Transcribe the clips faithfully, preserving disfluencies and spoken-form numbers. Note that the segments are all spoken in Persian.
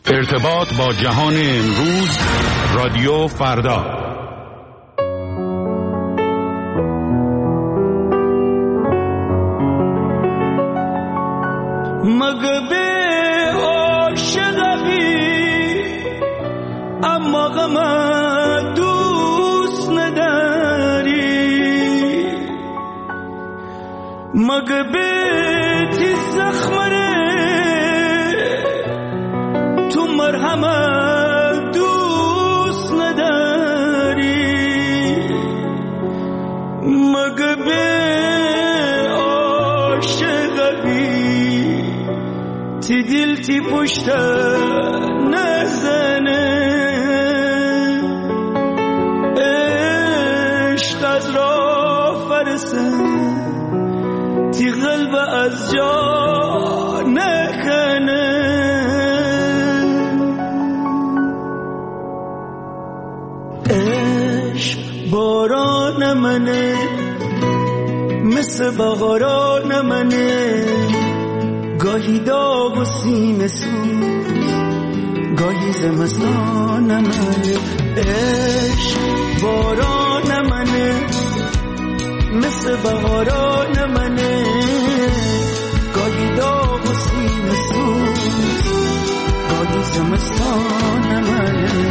ارتباط با جهان امروز، رادیو فردا. مگه عاشقی اما غم دوست نداری، مگه بیتی زخمره تو مرهم دوست نداری، مگه به عاشقی تی دل تی پشت نزنه، عشق از را فرسه تی قلب از جا نکنه. عشق باران منه مثل بهاران منه، گاهی داغ و سینه سوز گاهی زمستان منه. عشق باران منه مثل بهاران منه، گاهی داغ و سینه سوز گاهی زمستان منه.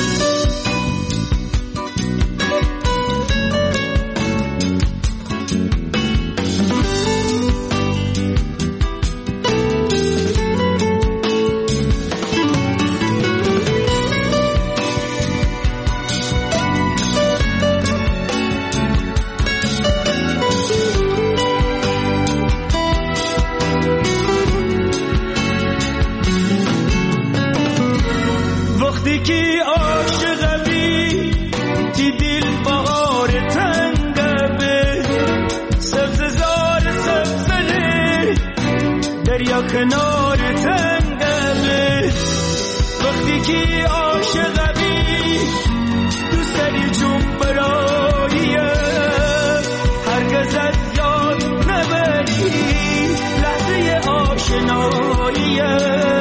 وقتی که عاشقی تی دل بهار تنگه، سبز زار سبزه دریا کنار تنگه. وقتی که عاشقی دوست داری چون براییه، هرگز از یاد نبری لحظه آشناییه.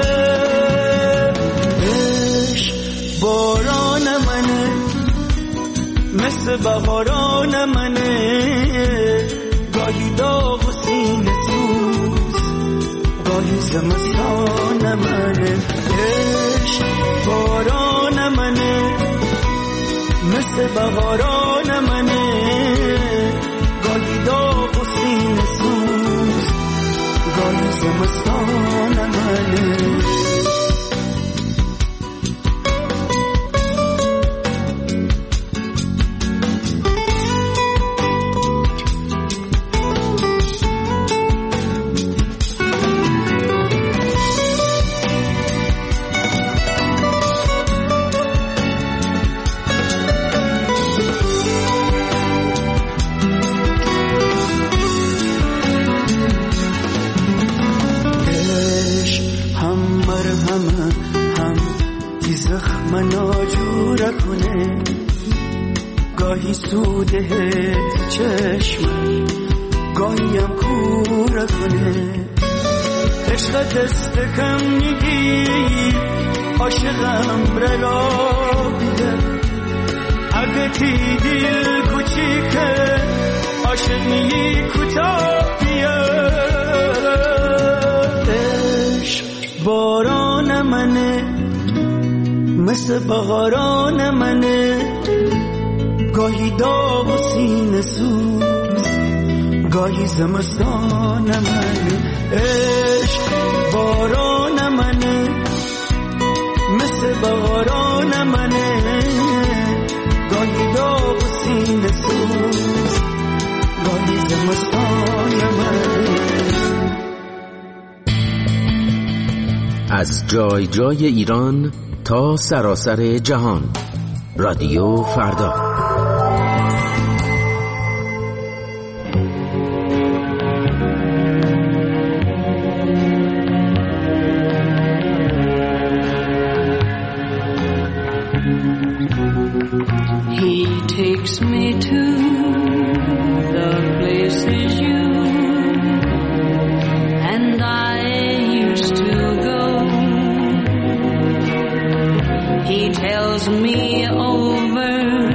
باران منه مثل بهاران منه، گاهی داغ و سینه سوز گاهی زمستان منه. عشق باران منه مثل بهاران منه، گاهی داغ و سینه سوز گاهی زمستان منه. گاهی سوده چشم گاهی هم کوره کنه، عشق دست کم میگی عاشقم رلا بیده، اگه تی دل کوچیکه عاشق میگی کوتاه بیه. عشق باران منه مثل بهاران منه، گاهی داغ و سینه سوز گاهی زمستان منه. عشق باران منه مثل بهاران منه، گاهی داغ و سینه سوز گاهی زمستان منه. از جای جای ایران تا سراسر جهان، رادیو فردا. He takes me to the places you and I used to go. me over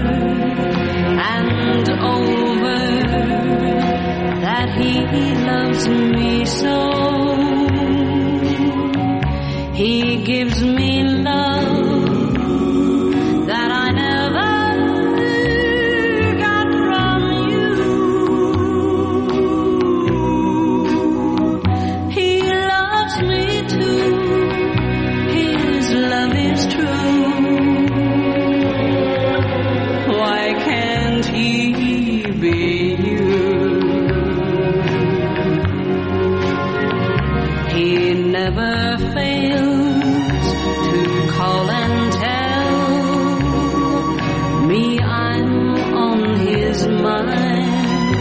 and over that he loves me so. He gives me love that I never got from you. He loves me too. His love is true. Why can't he be you? He never fails to call and tell me I'm on his mind,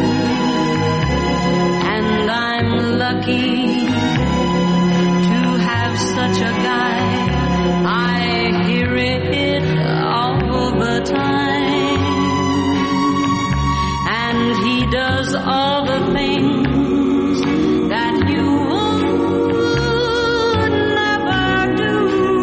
and I'm lucky to have such a guy. I hear it all the time, and he does all the things that you would never do.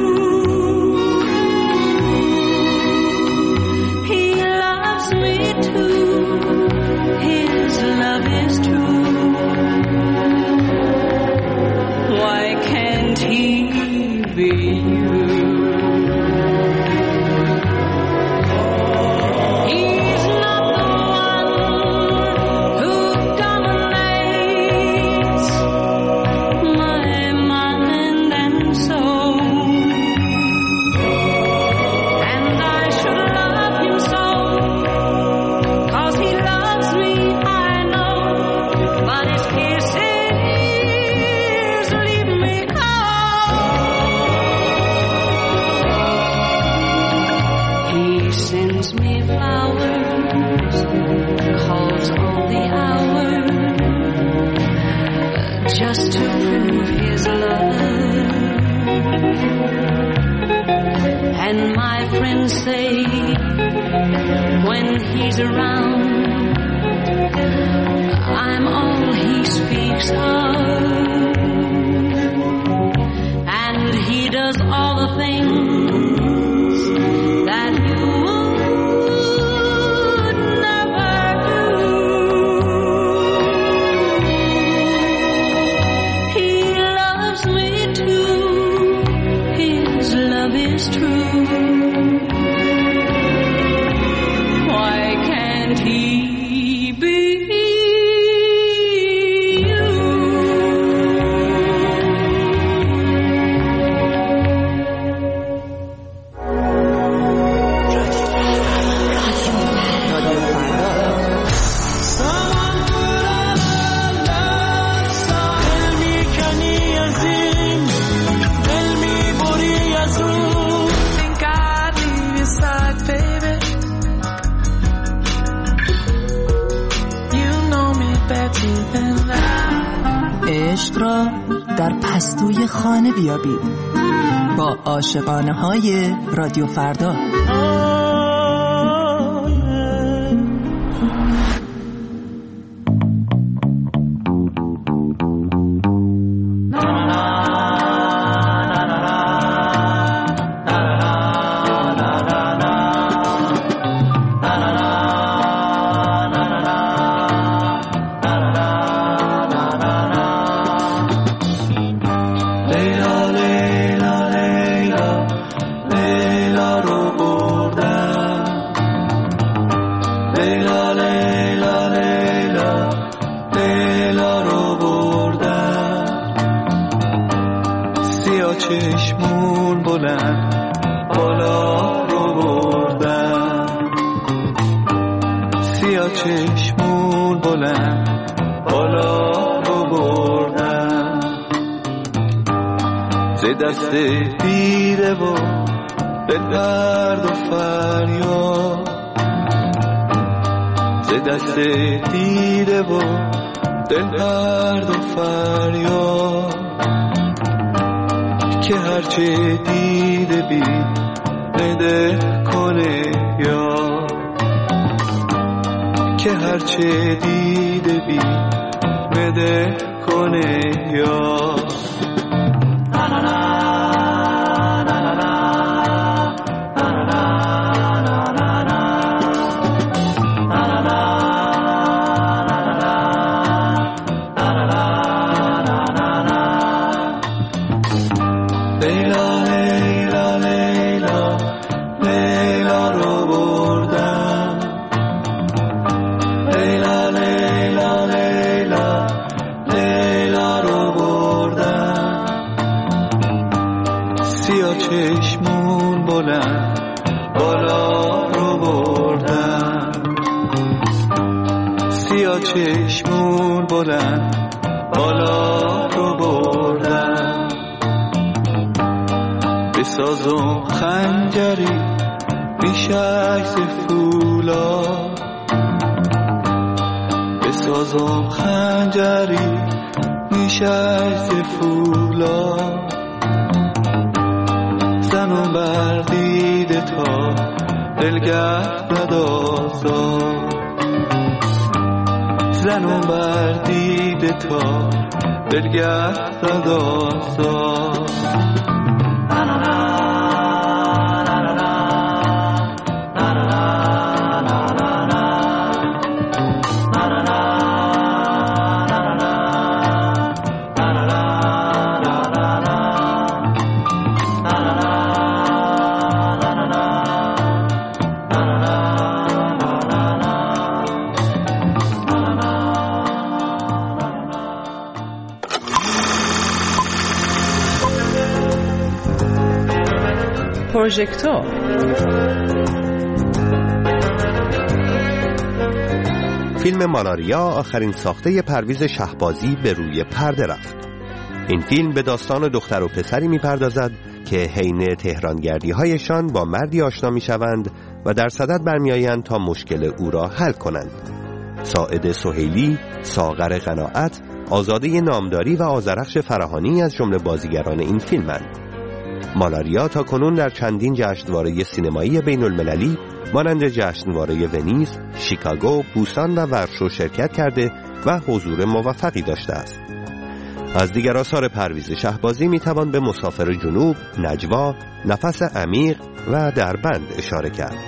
He loves me too. His love is true. Why can't he be you? He's not the one who dominates my mind and soul, and I should love him so, 'cause he loves me, I know, but his kisses leave me cold. He sends me flowers, calls all the hours, just to prove his love. And my friends say when he's around, I'm all he speaks of, and he does all the things that you would never do. He loves me too. His love is true. Why can't he be you? عشق را در پستوی خانه بیابید با عاشقانه های رادیو فردا. چشمون بلند بالا رو بردم، سیاه چشمون بلند بالا رو بردم، ز دست دیده و به درد و فریاد، ز دست دیده و دل درد و فریاد، که هرچه دیده بی بده کنه یا، که هرچه دیده بی بده کنه یا. Na na na na na na na سیاه چشمون بلند بالا رو بردن، سیاه چشمون بلند بالا رو بردن. بسازم خنجری میشه ز فولا، بسازم خنجری میشه ز فولا. زنم بر دیده تا دلگرد ندازا، زنم بر دیده تا دلگرد ندازا. پروژکتور فیلم مالاریا آخرین ساخته پرویز شهبازی به روی پرده رفت. این فیلم به داستان دختر و پسری می‌پردازد که حین تهرانگردی هایشان با مردی آشنا می‌شوند و در صدد برمی‌آیند تا مشکل او را حل کنند. ساعد سهیلی، ساغر قناعت، آزاده نامداری و آذرخش فراهانی از جمله بازیگران این فیلمند. مالاریا تا کنون در چندین جشنواره سینمایی بین المللی مانند جشنواره ونیز، شیکاگو، بوسان و ورشو شرکت کرده و حضور موفقی داشته است. از دیگر آثار پرویز شهبازی میتوان به مسافر جنوب، نجوا، نفس عمیق و دربند اشاره کرد.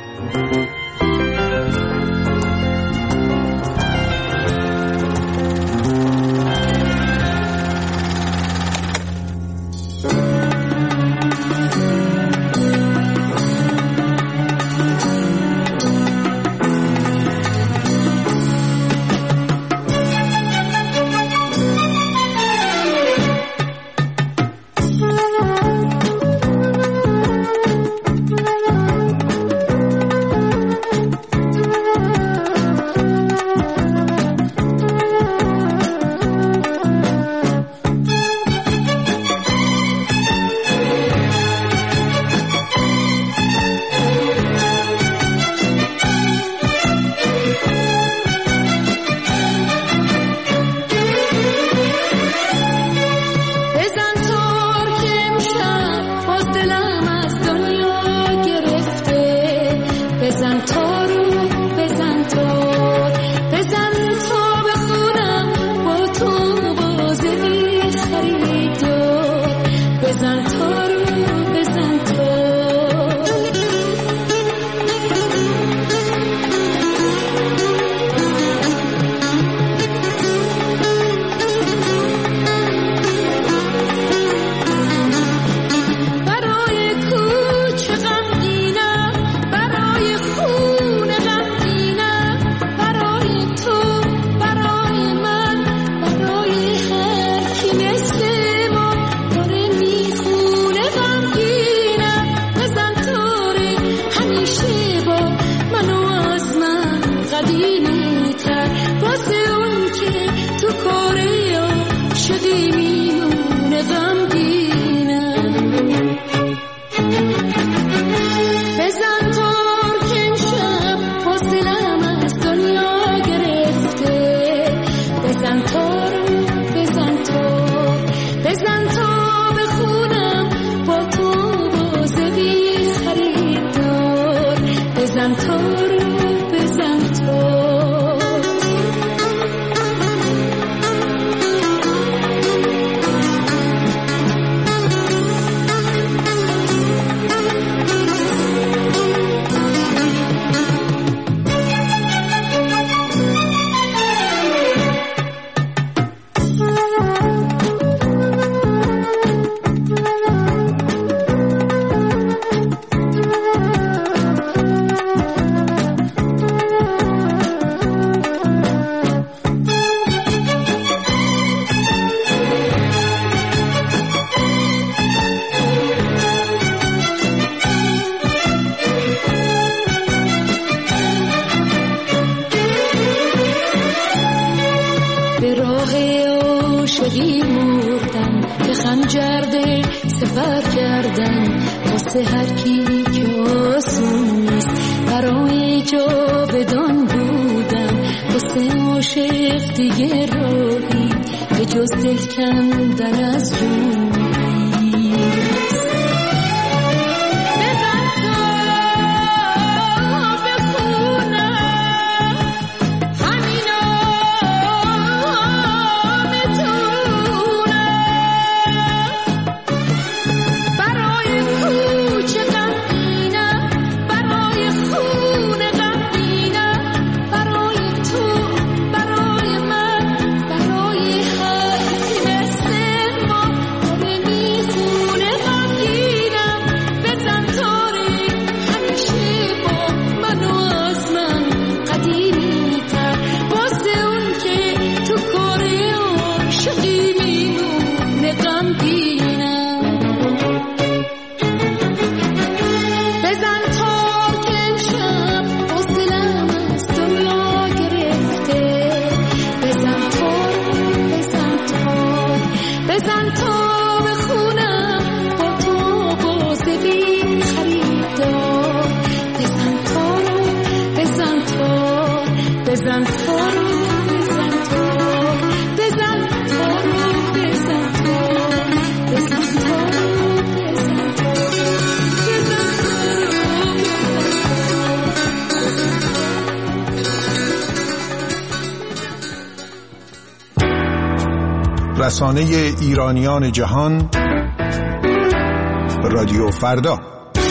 واسه هر کی که آسون نیست برای جاودان بودم واسه عاشق دیگه راهی به جز دل کندن از جون رسانه ایرانیان جهان رادیو فردا.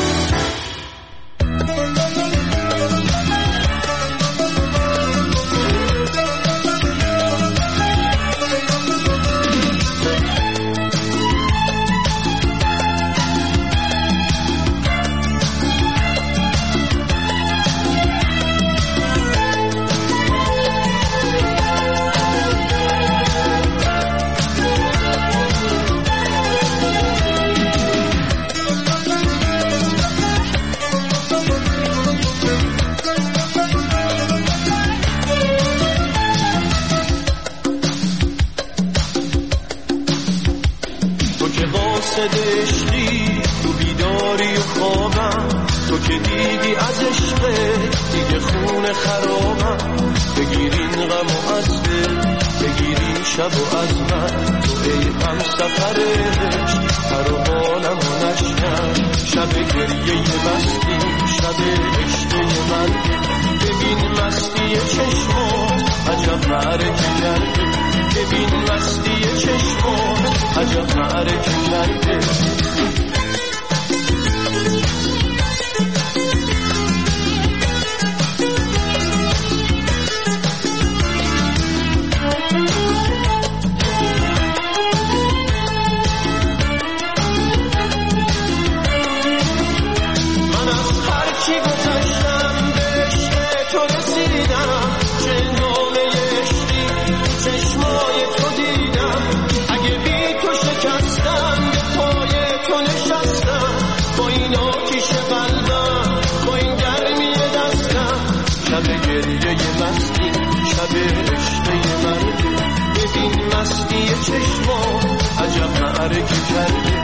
عشقی تو بیداری و خوابم تو که دیدی از عشق دیگه خون خرابم بگیرین غم و از دل بگیرین شب و از من تو ای هم سفر عشق هر و بالم و نشکن شب گریه مستی شب عشق مرگ ببین مستی چشمات عجب معرکه کرده ببین مستی چشمات عجب معرکه کرده مستی چشمات عجب معرکه کرده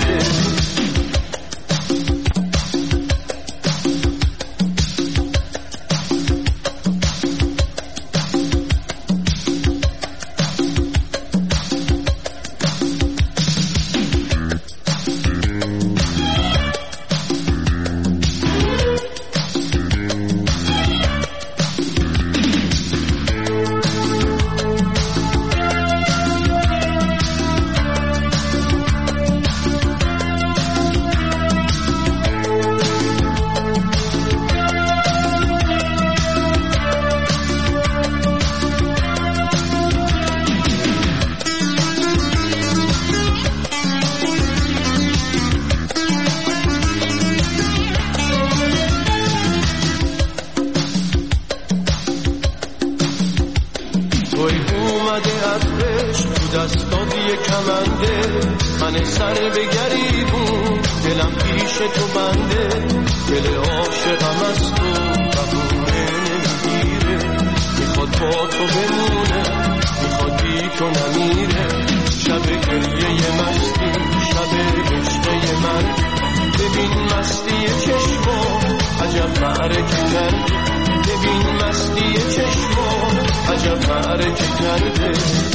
من سر به گریبون دلم پیش تو بنده دل عاشقم از تو بهونه نمیگیره میخواد با تو بمونه میخواد بی تو نمیره شب گریه مستی شب عشقه من ببین مستی چشما عجب معرکه کردی ببین مستی چشما عجب معرکه کرده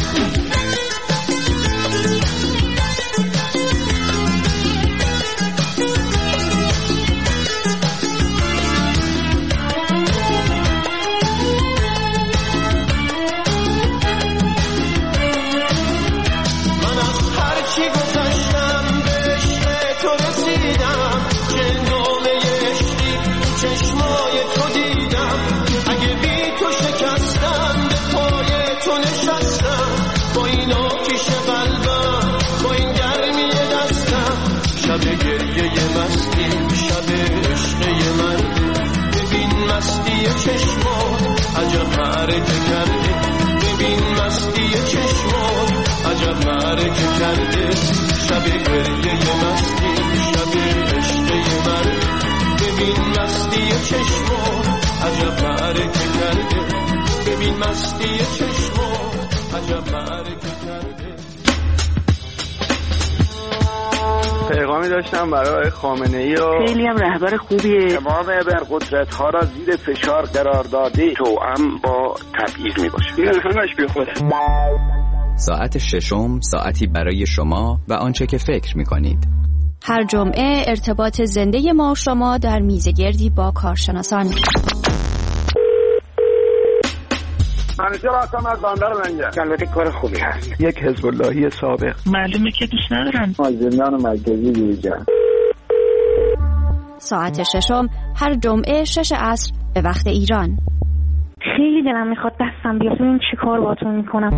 شب گریه مستی شب عشقه مرده ببین مستی چشما عجب معرکه کرده ببین مستی چشما عجب معرکه کرده شب گریه مستی شب عشقه مرده ببین مستی چشما عجب معرکه کرده ببین مستی چشما عجب معرکه کرده. پیغامی داشتم برای خامنه‌ای و خیلی هم رهبر خوبیه. تمام ابرقدرت‌ها را زیر فشار قرار داده توأم با تبعیض میباشه. این همش بی خوده. ساعت ششم ساعتی برای شما و آنچه که فکر میکنید. هر جمعه ارتباط زنده ما و شما در میزگردی با کارشناسان. منیجر هستم از بندر منجر. البته کار خوبی هست. یک حزب اللهی سابق. معلومه که دوست ندارن. زندان مرکزی بیرجن. ساعت ششم هر جمعه شش عصر به وقت ایران. خیلی دلم میخواد دستم بیاد ببین چی کار باهاتون میکنم.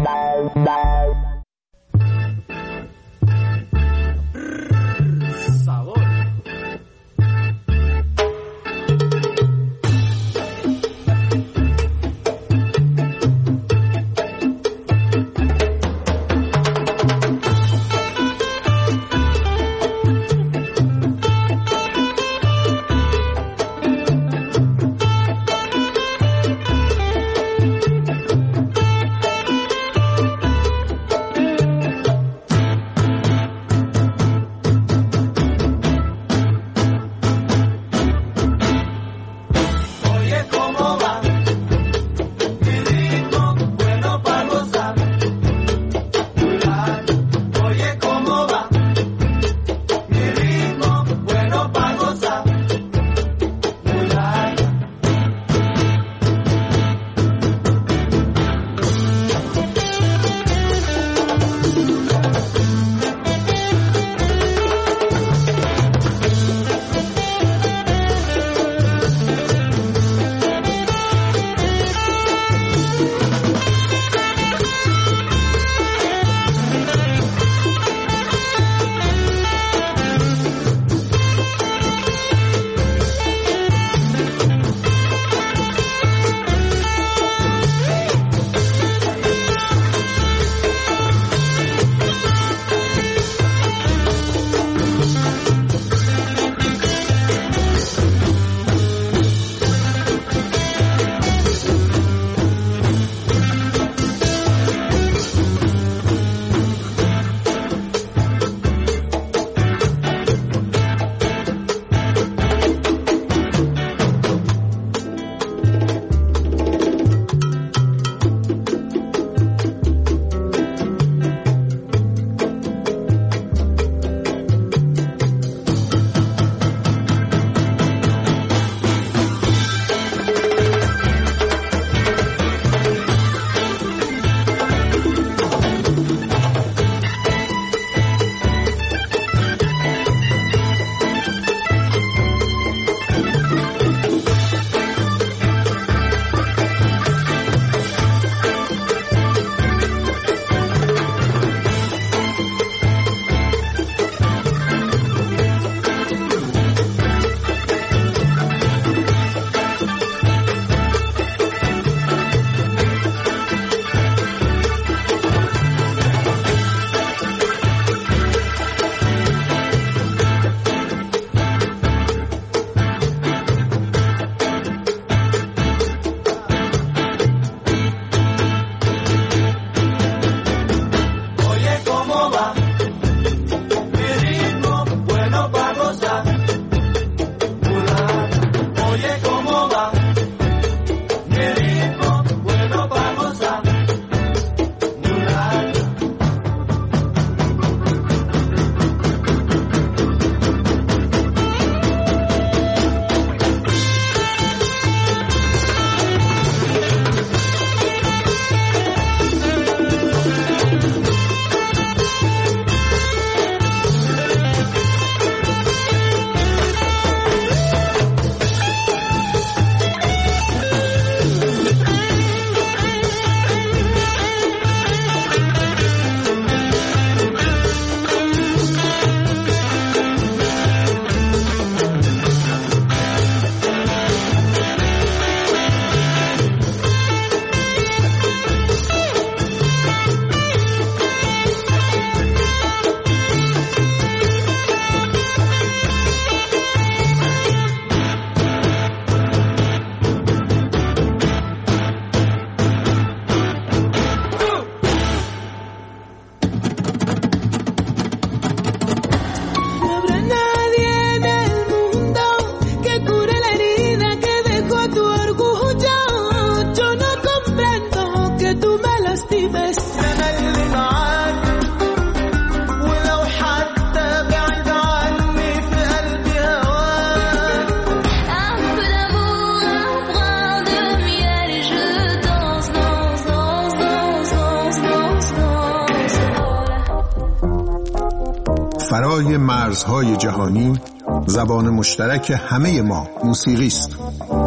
فرای مرزهای جهانی زبان مشترک همه ما موسیقی است.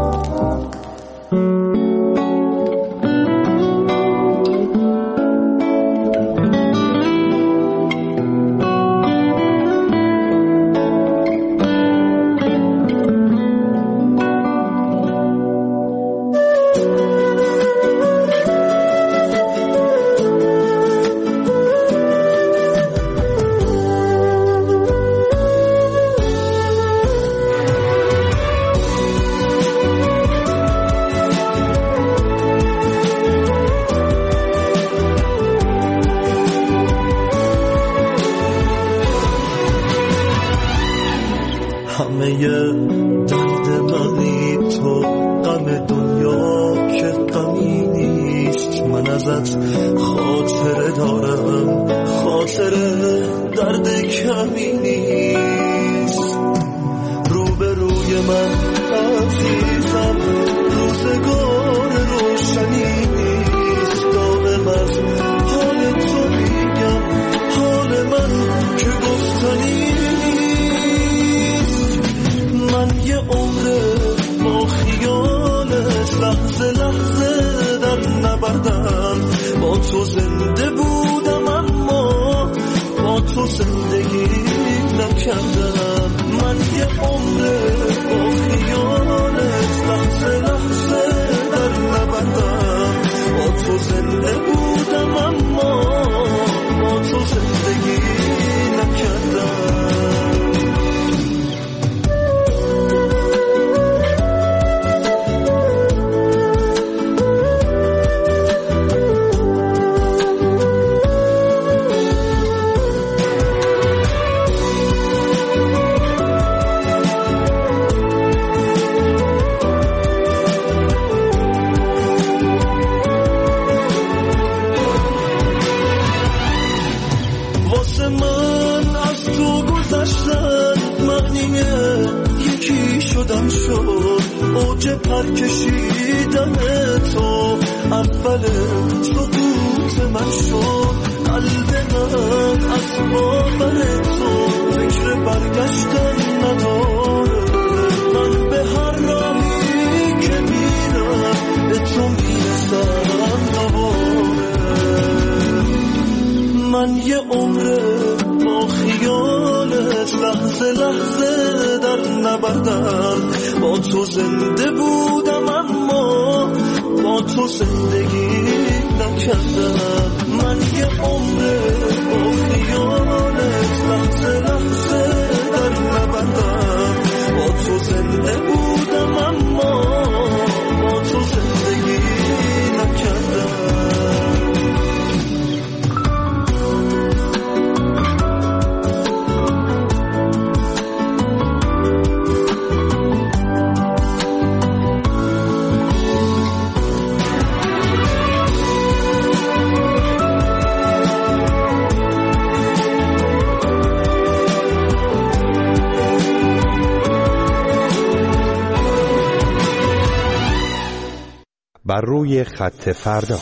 بر روی خط فردا.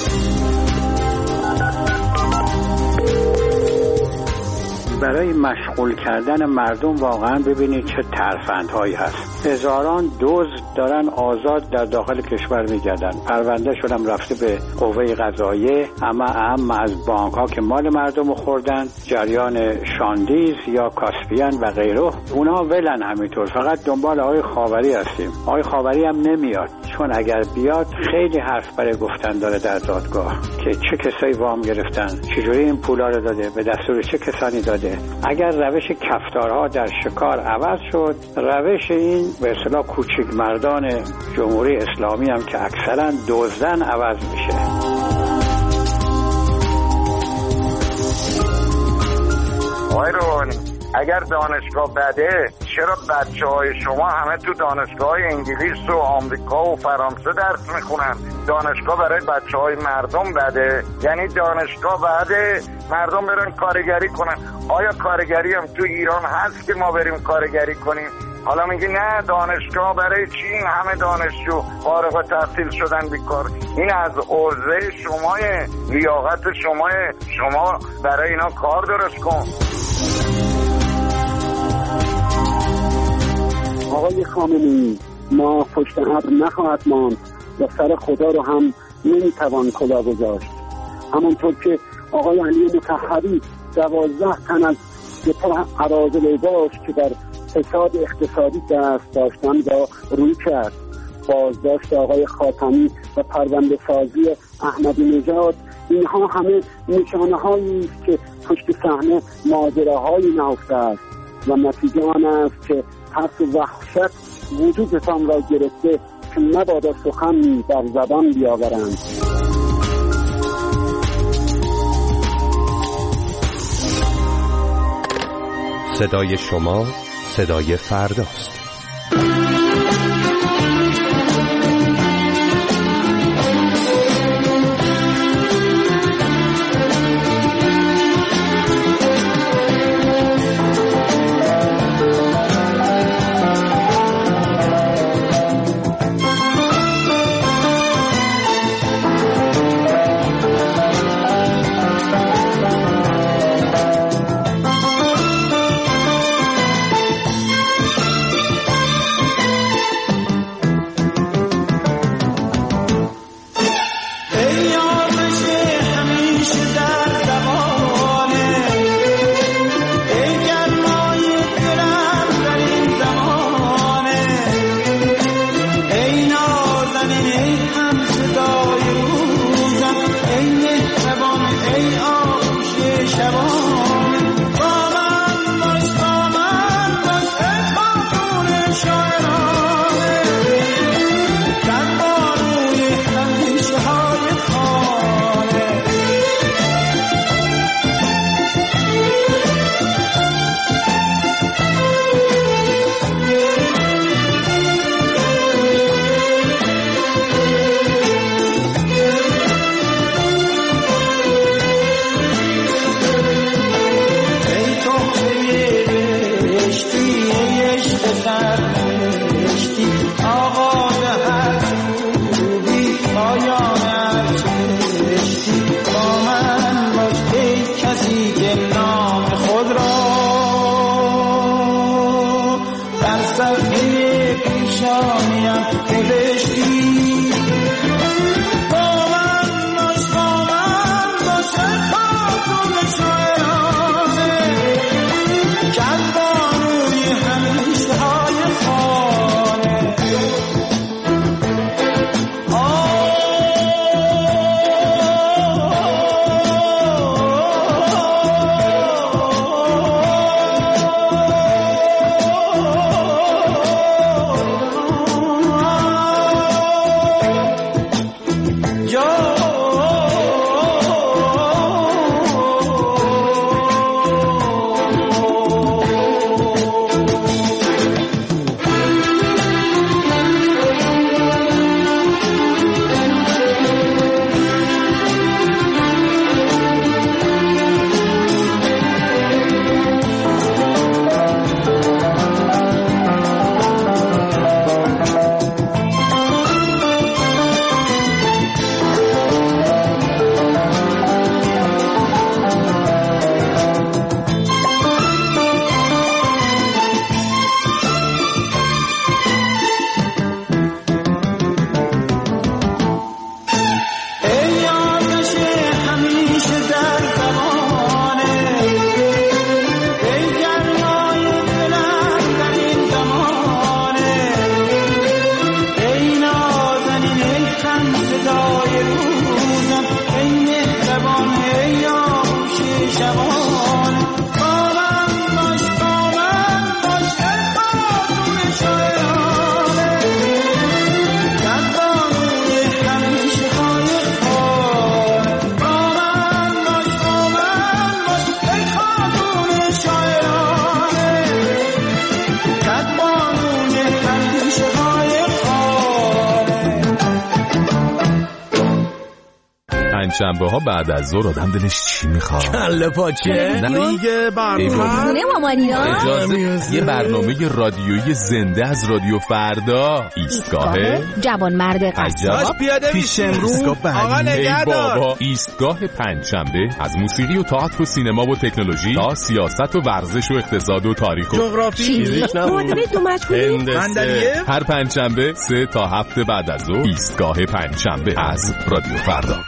برای مشغول کردن مردم واقعا ببینید چه ترفندهایی هست. هزاران دزد دارن آزاد در داخل کشور میگردن. پرونده شدم رفته به قوه قضاییه، اما اهم از بانک ها که مال مردم خوردن، جریان شاندیز یا کاسپیان و غیره، اونا ولن همینطور. فقط دنبال آقای خاوری هستیم. آقای خاوری هم نمیاد، چون اگر بیاد خیلی حرف برای گفتن داره در دادگاه که چه کسایی وام گرفتن، چجوری این پولا رو داده، به دستور چه کسانی داده. اگر روش کفتارها در شکار عوض شد، روش این به اصطلاح کوچک مردان جمهوری اسلامی هم که اکثرا دزدن عوض میشه. آقای روحانی، اگر دانشگاه بده، چرا بچه های شما همه تو دانشگاه های انگلیس و آمریکا و فرانسه درس میخونن؟ دانشگاه برای بچه های مردم بده؟ یعنی دانشگاه بده مردم برن کارگری کنن. آیا کارگری هم تو ایران هست که ما بریم کارگری کنیم؟ حالا میگی نه دانشگاه برای چی؟ این همه دانشجو فارغ التحصیل شدن بیکار. این از عرضه شماه، لیاقت شماه. شما برای اینا کار درست کن. آقای خامنه‌ای ما پشت ابر نخواهد ماند و سر خدا رو هم نمیتوان کلا گذاشت. همانطور که آقای علی مطهری دوازده تن از سپاه اراذل باش که در فساد اقتصادی دست داشتند را روی کرد. بازداشت آقای خاتمی و پرونده سازی احمدی نژاد، اینها همه نشانه هایی است که پشت صحنه ماجراهایی نهفته است و نتیجه آن است که ترس و وحشت وجودتان را گرفته که مبادا سخن در زبان بیاورند. صدای شما صدای فرداست. شنبه ها بعد از ظهر آدم دلش چی میخواد؟ کله پاچه؟ دیگه خونه مامانیا. اجازه یه برنامه رادیویی زنده از رادیو فردا. ایستگاه جوان مرد قصاب. پیاده پیش امروز آقا نگهدار. بابا ایستگاه پنجشنبه از موسیقی و تئاتر و سینما و تکنولوژی تا سیاست و ورزش و اقتصاد و تاریخ و جغرافی. معادله دو مجهولی. هر پنجشنبه سه تا هفت بعد از ظهر. ایستگاه پنجشنبه از رادیو فردا.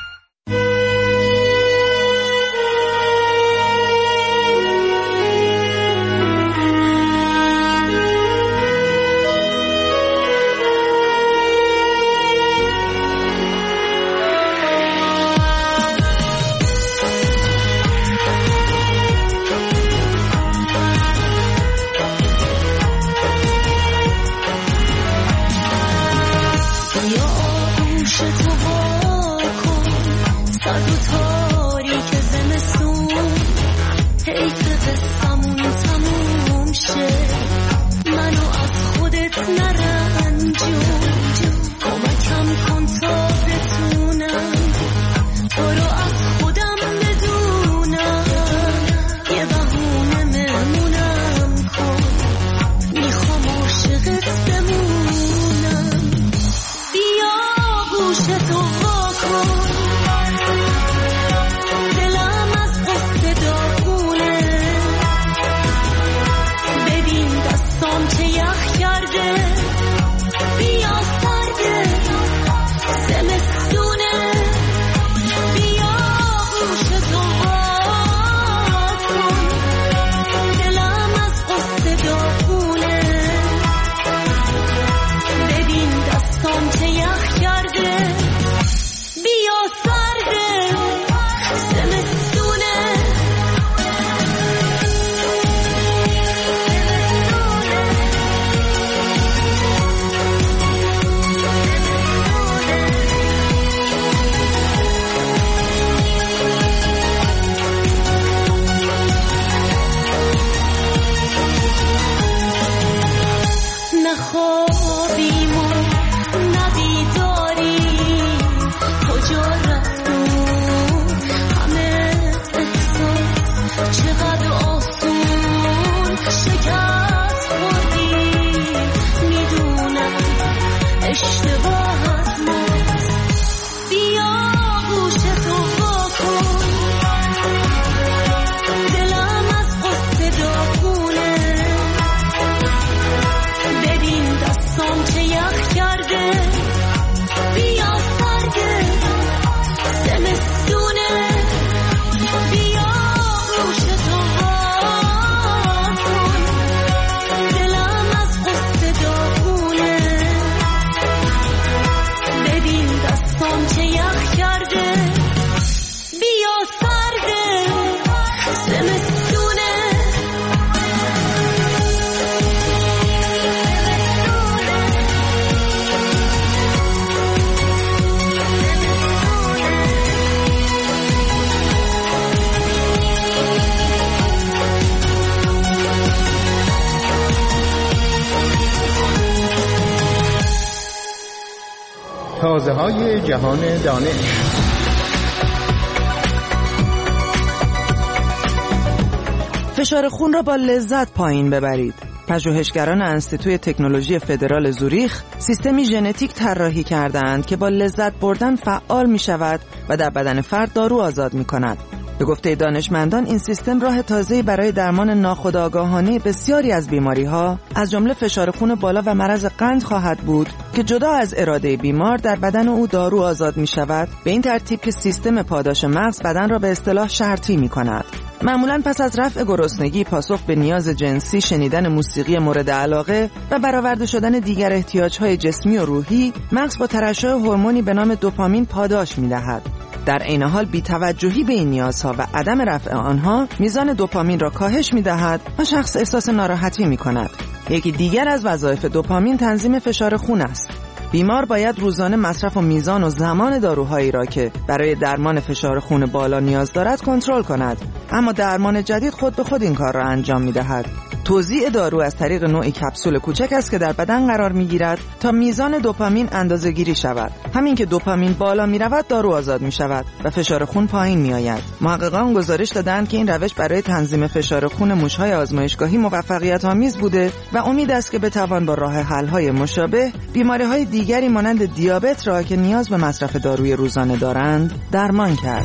تازه های جهان دانش. فشار خون را با لذت پایین ببرید. پژوهشگران انستیتوی تکنولوژی فدرال زوریخ سیستمی ژنتیک طراحی کردند که با لذت بردن فعال می شود و در بدن فرد دارو آزاد می کند. به گفته دانشمندان این سیستم راه تازه‌ای برای درمان ناخودآگاهانه بسیاری از بیماری‌ها از جمله فشار خون بالا و مرض قند خواهد بود که جدا از اراده بیمار در بدن او دارو آزاد می شود، به این ترتیب که سیستم پاداش مغز بدن را به اصطلاح شرطی می کند. معمولاً پس از رفع گرسنگی، پاسخ به نیاز جنسی، شنیدن موسیقی مورد علاقه و برآورده شدن دیگر احتیاجهای جسمی و روحی، مغز با ترشح هورمونی به نام دوپامین پاداش می‌دهد. در عین حال بی‌توجهی به این نیازها و عدم رفع آنها میزان دوپامین را کاهش می‌دهد و شخص احساس ناراحتی می‌کند. یکی دیگر از وظایف دوپامین تنظیم فشار خون است. بیمار باید روزانه مصرف و میزان و زمان داروهایی را که برای درمان فشار خون بالا نیاز دارد کنترل کند، اما درمان جدید خود به خود این کار را انجام می‌دهد. توزیع دارو از طریق نوعی کپسول کوچک است که در بدن قرار می‌گیرد تا میزان دوپامین اندازه‌گیری شود. همین که دوپامین بالا می‌رود دارو آزاد می‌شود و فشار خون پایین می‌آید. محققان گزارش دادند که این روش برای تنظیم فشار خون موش‌های آزمایشگاهی موفقیت‌آمیز بوده و امید است که بتوان با راه حل‌های مشابه بیماری‌های دیگری مانند دیابت را که نیاز به مصرف داروی روزانه دارند درمان کرد.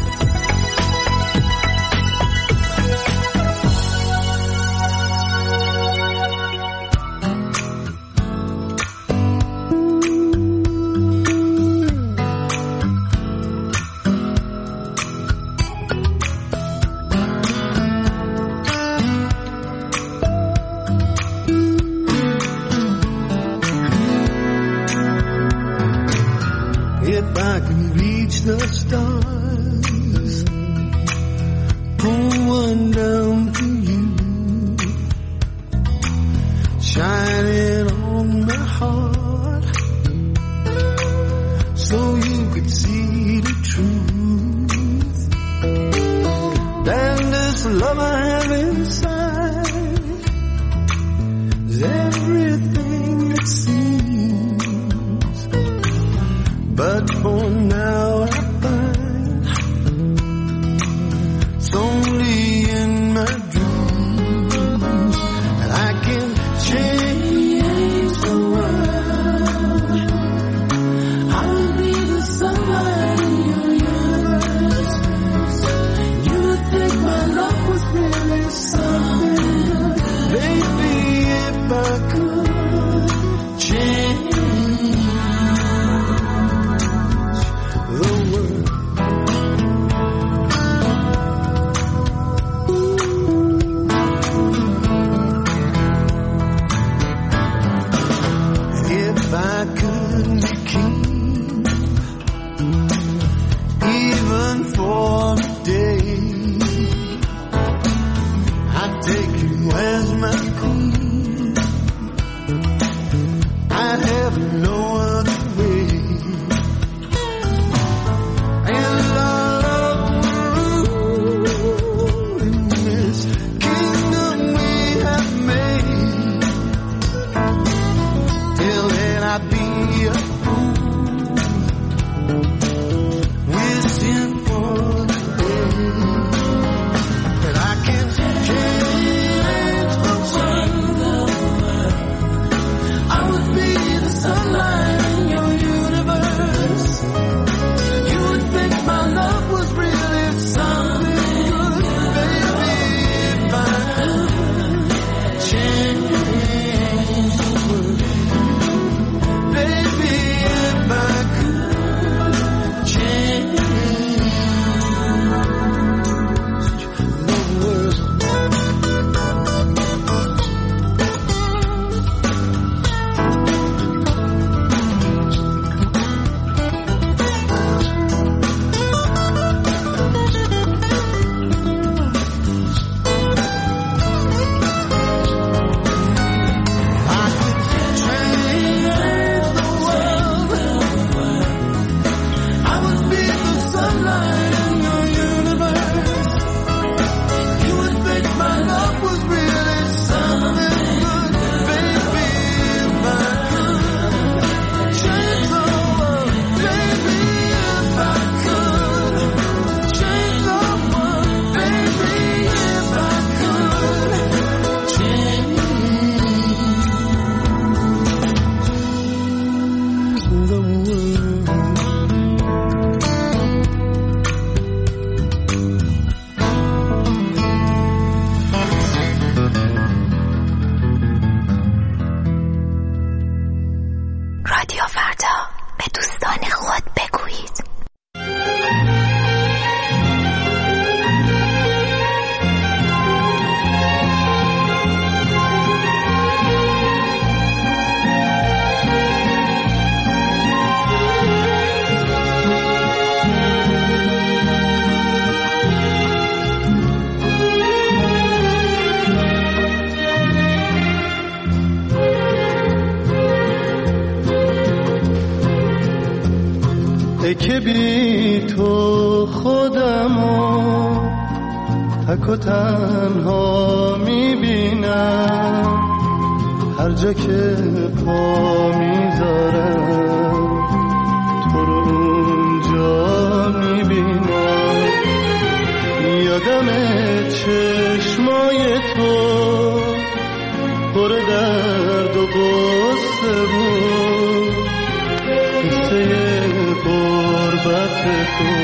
که بی تو خودمو تک و تنها میبینم، هر جا که پا میذارم تو رو اونجا میبینم. یادم چشمای تو پر درد و غصه بود، قصه غربت تو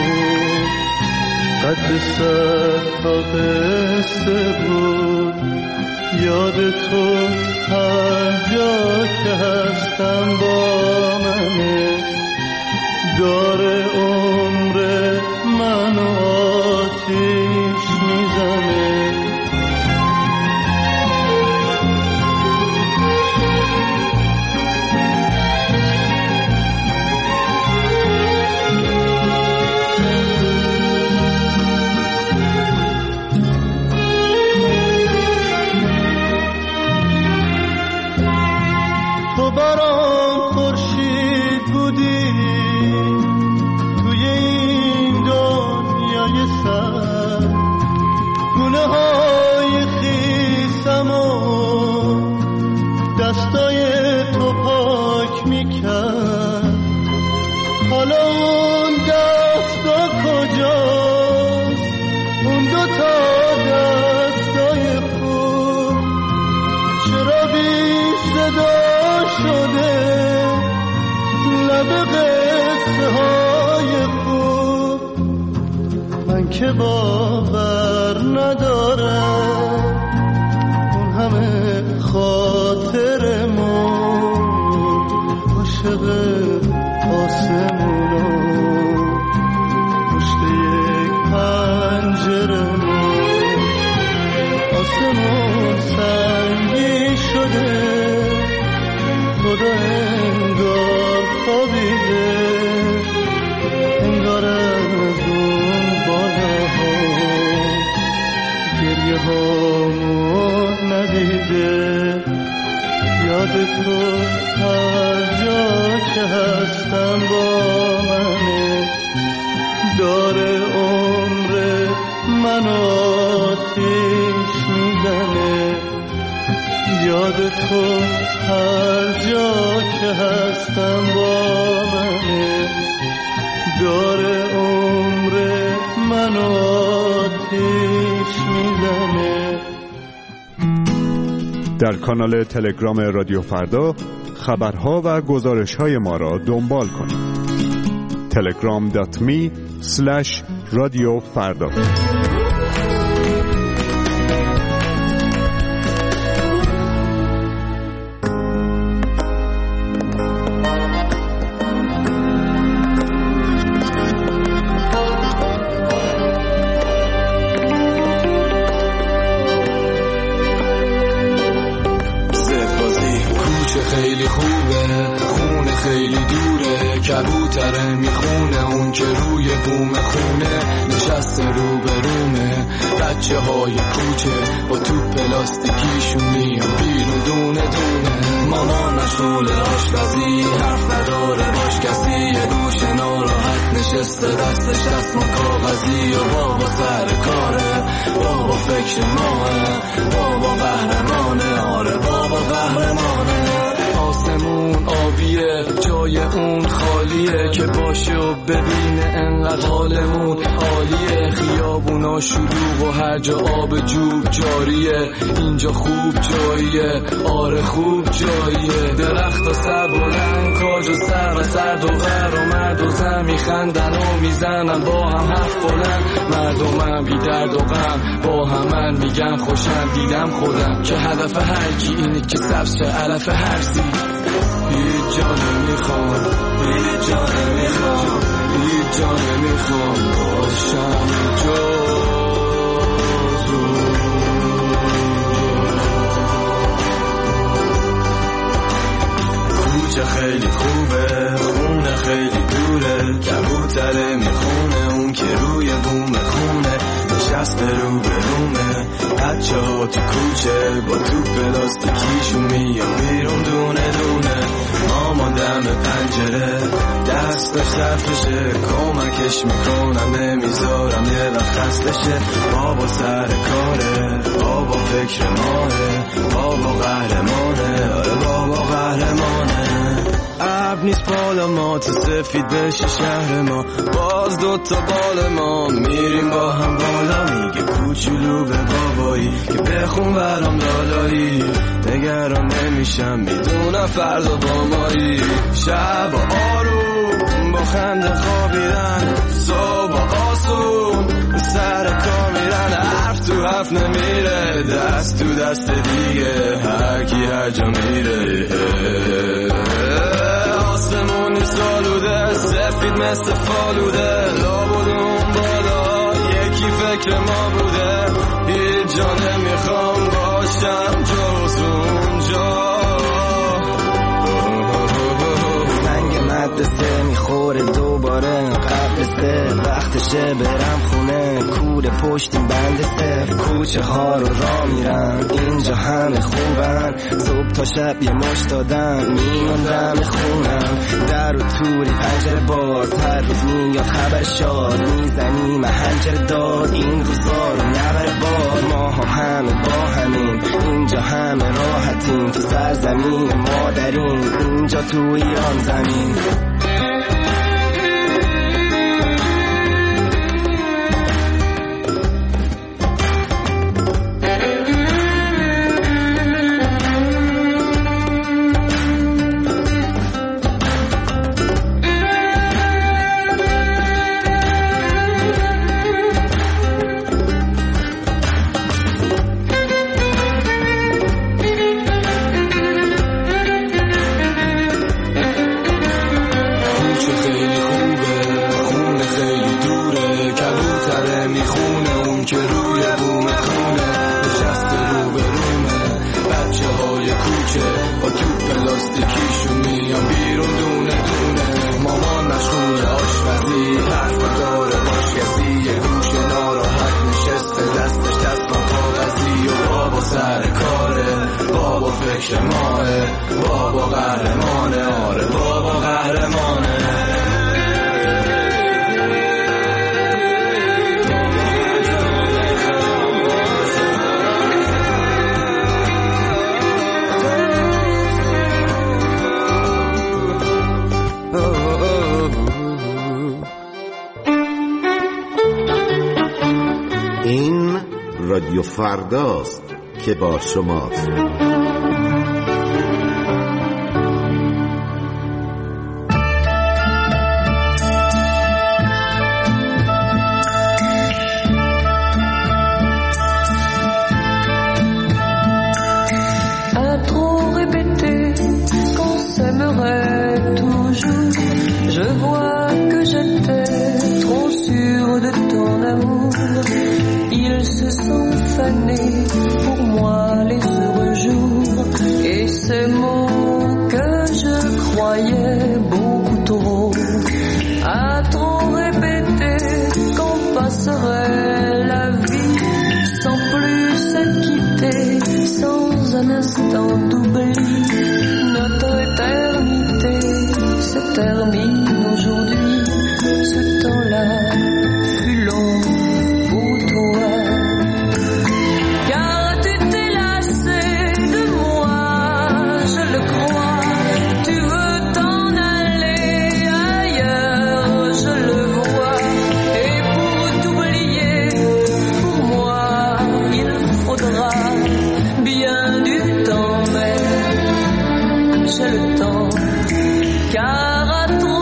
قد صد تا قصه بود. یاد تو هر جا که هستم با منه، داره عمر منو آتیش میزنه. تو برام خورشید بودی توی این دنیای سر، گونه های خیسم و دستای تو پاک میکرد. حالا اون دستا کجاست، اون دوتا دستای خوب چرا بی صدا شده لب قصه های خوب؟ من که باور ندارم اون همه خاطرمون عاشق آسمونا پشت یک پنجرمون. آسمون سنگی شده، خدا انگار خوابیده، انگار از اون بالاها گریه هامو ندیده. یاد تو هر جا که هستم با منه، داره عمر منو آتیش میزنه. یاد تو هر جا که هستم با منه، داره عمر منو آتیش میزنه. در کانال تلگرام رادیو فردا خبرها و گزارش‌های ما را دنبال کنید. تلگرام دات می اسلش رادیو فردا. خیلی خوبه، خونه خیلی دوره، کبوتره میخونه اون که روی بوم خونه نشسته رو به رومه. بچه های کوچه با تو پلاستیکیشون میان بیرون دونه دونه. مامان مشغول آشپزی، حرف نداره باش کسی، یه گوشه ناراحت نشسته دستش دستمال کاغذی. و بابا سر کاره، بابا فکر ماه، بابا قهرمانه، آره بابا قهرمانه. آسمون آبیه، جای اون خالیه، که باشه و ببینه انقدر حالمون عالیه. خیابونا شلوغ و هر جا آب جوب جاریه، اینجا خوب جاییه، آره خوب جاییه. درخت و سر بلند، کاج و سر و سرد و غر و مرد و زن میخندن و میزنن با هم حرف بلند. مردمم بی درد و غم با همن میگن خوشم، دیدم خودم که هدف هر کی اینه که سبز شه علف هر سی. هیچ جا نمیخوام، هیچ جا نمیخوام، هیچ جا نمیخوام باشم جزو. کوچه خیلی خوبه، خونه خیلی دوره، کبوتره میخونه اون که روی بوم خونه نشسته رو به رومه. بچه ها تو کوچه با تو پلاستیکیشون میان بیرون دونه دونه. مامان دم پنجره در دستش صرفشه، کمکش میکنم نمیذارم یه وقت خستشه. بابا سر کاره، بابا فکر ماه، بابا قهرمانه، آره بابا قهرمانه. ابر نیست بالا ما تا سفید بشه شهر ما، باز دوتا بال ما میریم با هم بالا. میگه کوچولو به بابایی که بخون برام لالایی، نگران نمیشم میدونم فردا با مایی. شب آروم با خنده خوابیدن، صبح آسون سر کار میرن. حرف تو حرف نمیره، دست تو دست دیگه، هر کی هر جا میره. آسمونی سالوده، سفید مثل فالوده، لابد اون بالا یکی فکر ما بوده. هیچ جا نمیخوام باشم جز اونجا. زنگ مدرسه میخوره دوباره، قبل سه وقتشه برم خونه. کوره پشتیم بند صفر، کوچه ها رو را میرم، اینجا همه خوبن. صبح تا شب یه مش دادن، میموندم خونم. در و توری پنجره باز، هر روز میاد خبر شاد. میزنیم هنجره داد، این روزا رو نبره باد. ما ها همه با همین، اینجا همه راحتیم. تو سرزمین مادرین، اینجا تو ایران زمین. فکر ماه، بابا قهرمانه، آره بابا قهرمانه. این رادیو فرداست که با شماست. Pour moi les heureux jours et ces mots que je croyais beaucoup trop à trop répéter qu'on passerait la vie sans plus se quitter, sans un instant d'oubli. Notre éternité se termine aujourd'hui, ce temps-là fut long pour toi. Le temps, car à trop